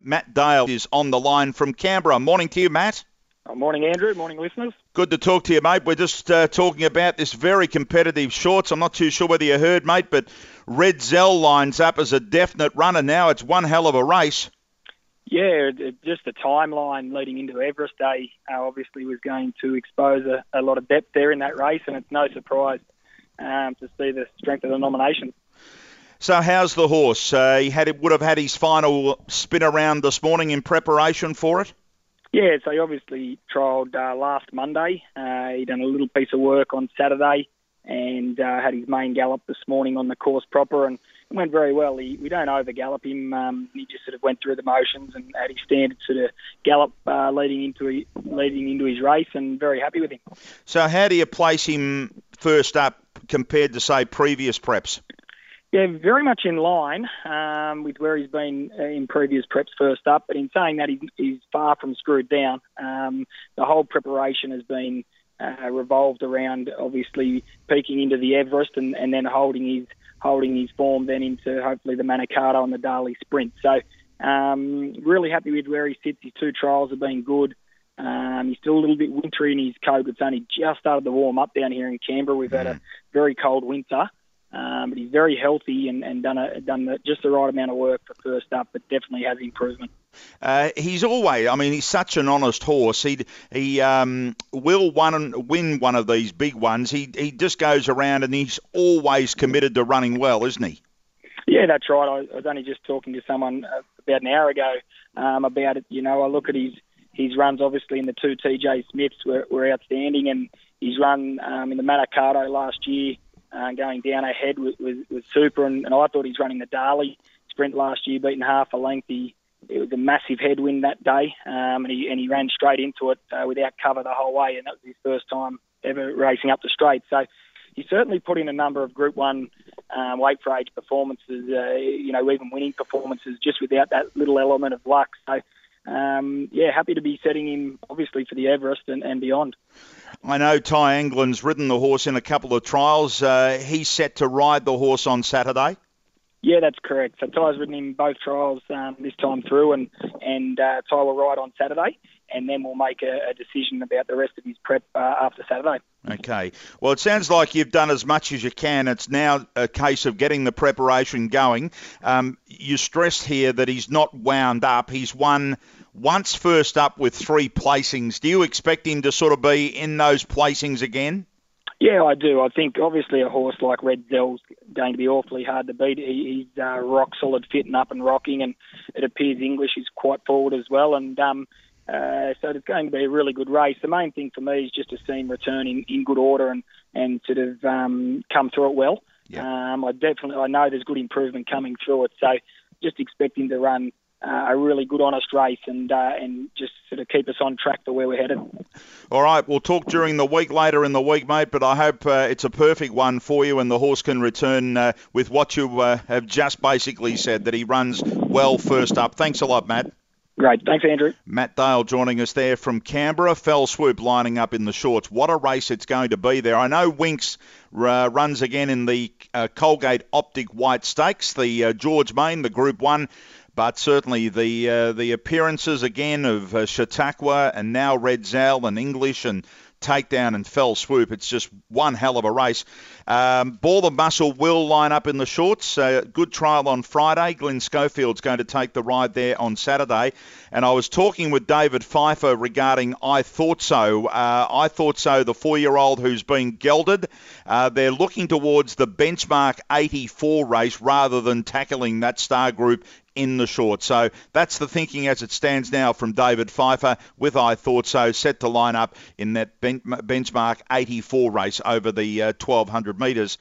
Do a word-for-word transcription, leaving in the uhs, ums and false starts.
Matt Dale is on the line from Canberra. Morning to you, Matt. Oh, morning, Andrew. Morning, listeners. Good to talk to you, mate. We're just uh, talking about this very competitive shorts. I'm not too sure whether you heard, mate, but Red Zell lines up as a definite runner now. It's one hell of a race. Yeah, it, just the timeline leading into Everest Day uh, obviously was going to expose a, a lot of depth there in that race, and it's no surprise um, to see the strength of the nomination. So how's the horse? Uh, he had would have had his final spin around this morning in preparation for it? Yeah, so he obviously trialled uh, last Monday. Uh, he done a little piece of work on Saturday and uh, had his main gallop this morning on the course proper, and it went very well. He, we don't over-gallop him. Um, he just sort of went through the motions and had his standard sort of gallop uh, leading into leading into his race, and very happy with him. So how do you place him first up compared to, say, previous preps? Yeah, very much in line um, with where he's been in previous preps first up. But in saying that, he, he's far from screwed down. Um, the whole preparation has been uh, revolved around obviously peaking into the Everest and, and then holding his holding his form then into hopefully the Manikato and the Darley Sprint. So um, really happy with where he sits. His two trials have been good. Um, he's still a little bit wintry in his coat. It's only just started to warm up down here in Canberra. We've had a very cold winter. Um, but he's very healthy and, and done a, done the, just the right amount of work for first up, but definitely has improvement. Uh, he's always, I mean, he's such an honest horse. He he um, will one, win one of these big ones. He he just goes around and he's always committed to running well, isn't he? Yeah, that's right. I, I was only just talking to someone about an hour ago um, about it. You know, I look at his his runs, obviously, in the two T J Smiths were, were outstanding, and his run um, in the Manikato last year, Uh, going down ahead was, was, was super, and, and I thought he's running the Darley Sprint last year, beaten half a length. He, it was a massive headwind that day, um, and, he, and he ran straight into it uh, without cover the whole way, and that was his first time ever racing up the straight. So he certainly put in a number of Group one um, weight for age performances, uh, you know, even winning performances, just without that little element of luck. So, um, yeah, happy to be setting him, obviously, for the Everest and, and beyond. I know Ty Anglin's ridden the horse in a couple of trials. Uh, he's set to ride the horse on Saturday? Yeah, that's correct. So Ty's ridden in both trials um, this time through, and, and uh, Ty will ride on Saturday, and then we'll make a, a decision about the rest of his prep uh, after Saturday. Okay. Well, it sounds like you've done as much as you can. It's now a case of getting the preparation going. Um, you stressed here that he's not wound up. He's won once first up with three placings. Do you expect him to sort of be in those placings again? Yeah, I do. I think obviously a horse like Red Zell's going to be awfully hard to beat. He, he's uh, rock solid, fit and up and rocking, and it appears English is quite forward as well. And um, uh, so it's going to be a really good race. The main thing for me is just to see him return in, in good order and, and sort of um, come through it well. Yep. Um, I definitely I know there's good improvement coming through it, so just expect him to run Uh, a really good, honest race and uh, and just sort of keep us on track for where we're headed. All right, we'll talk during the week, later in the week, mate, but I hope uh, it's a perfect one for you and the horse can return uh, with what you uh, have just basically said, that he runs well first up. Thanks a lot, Matt. Great. Thanks, Andrew. Matt Dale joining us there from Canberra. Fell Swoop lining up in the shorts. What a race it's going to be there. I know Winks uh, runs again in the uh, Colgate Optic White Stakes, the uh, George Main, the Group one. But certainly the uh, the appearances again of uh, Chautauqua and now Red Zell and English and Takedown and Fell Swoop. It's just one hell of a race. Um, Ball the Muscle will line up in the shorts. Uh, good trial on Friday. Glenn Schofield's going to take the ride there on Saturday. And I was talking with David Pfeiffer regarding I Thought So. Uh, I Thought So, the four-year-old who's been gelded. Uh, they're looking towards the benchmark eighty-four race rather than tackling that star group in the short. So that's the thinking as it stands now from David Pfeiffer with I Thought So, set to line up in that ben- benchmark eighty-four race over the uh, twelve hundred metres.